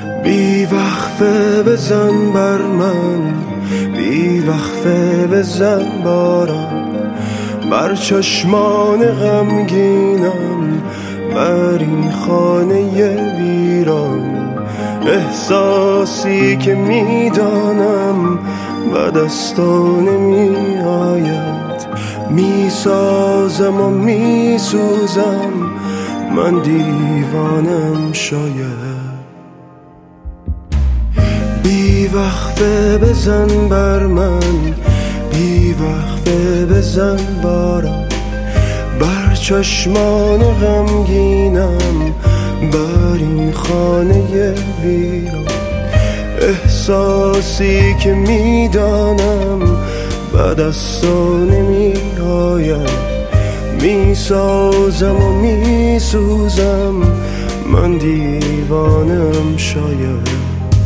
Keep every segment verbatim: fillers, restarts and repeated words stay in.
بی وقفه بزن بر من، بی وقفه بزن باران، بر چشمان غمگینم، بر این خانه ویران. احساسی که میدانم به دستان نمی آید، میسازم و میسوزم، من دیوانم شاید. بی وقفه بزن بر من، بی وقفه بزن باران، بر چشمان غمگینم، بر این خانه ویران. احساسی که میدانم به دستان نمی آید، میسازم و میسوزم، من دیوانم شاید.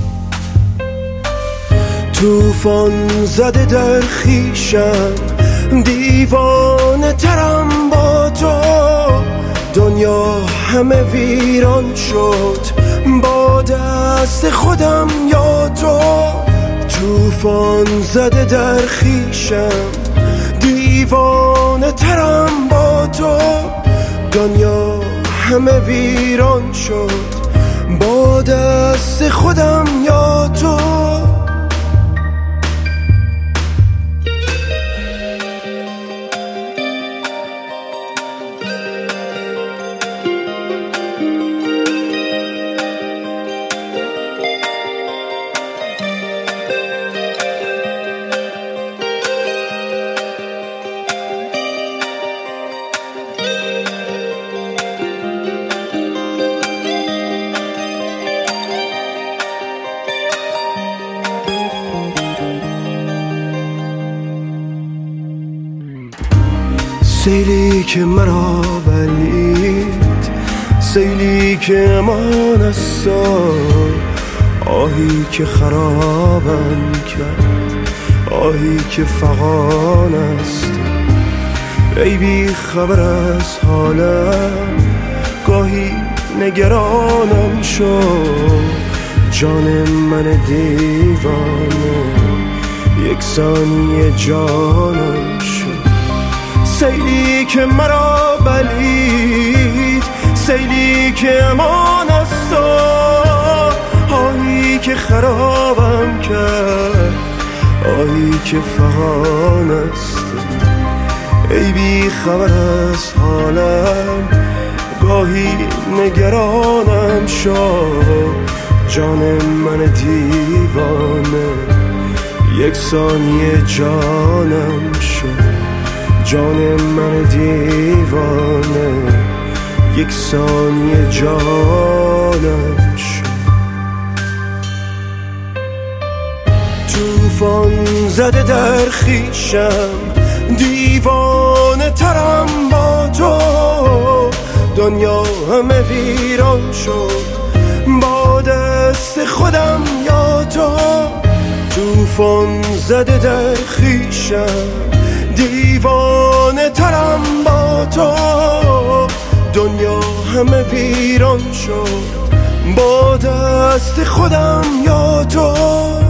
توفان زده در خیشم، دیوانه ترم با تو، دنیا همه ویران شد با دست خودم یا تو. توفان زده در خیشم، دیوانه ترم با تو، دنیا همه ویران شد با دست خودم یا تو. سیلی که مرا بلید، سیلی که امان است، آهی که خرابم کرد، آهی که فغان است. ای بی خبر از حالم، گاهی نگرانم شد، جان من دیوانه یک ثانیه جانم شد. سیلی که مرا بلید، سیلی که امان است، آهی که خرابم کرد، آهی که فغان است. ای بی خبر از حالم، گاهی نگرانم شد، جان من دیوانه یک ثانیه جانم شد، جان من دیوانه یک ثانیه جانم شد. توفان زده در خیشم، دیوانه ترم با تو، دنیا همه ویران شد با دست خودم یا تو. توفان زده در خیشم، دیوانه ترم با تو، دنیا همه ویران شد با دست خودم یا تو.